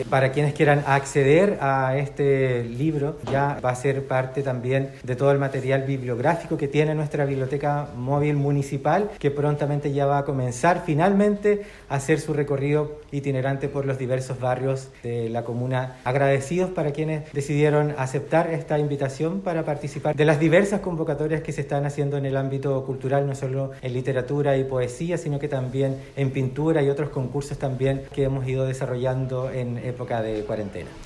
Para quienes quieran acceder a este libro, ya va a ser parte también de todo el material bibliográfico que tiene nuestra biblioteca móvil municipal, que prontamente ya va a comenzar finalmente a hacer su recorrido itinerante por los diversos barrios de la comuna. Agradecidos para quienes decidieron aceptar esta invitación para participar de las diversas convocatorias que se están haciendo en el ámbito cultural, no solo en literatura y poesía, sino que también en pintura y otros concursos también que hemos ido desarrollando en época de cuarentena.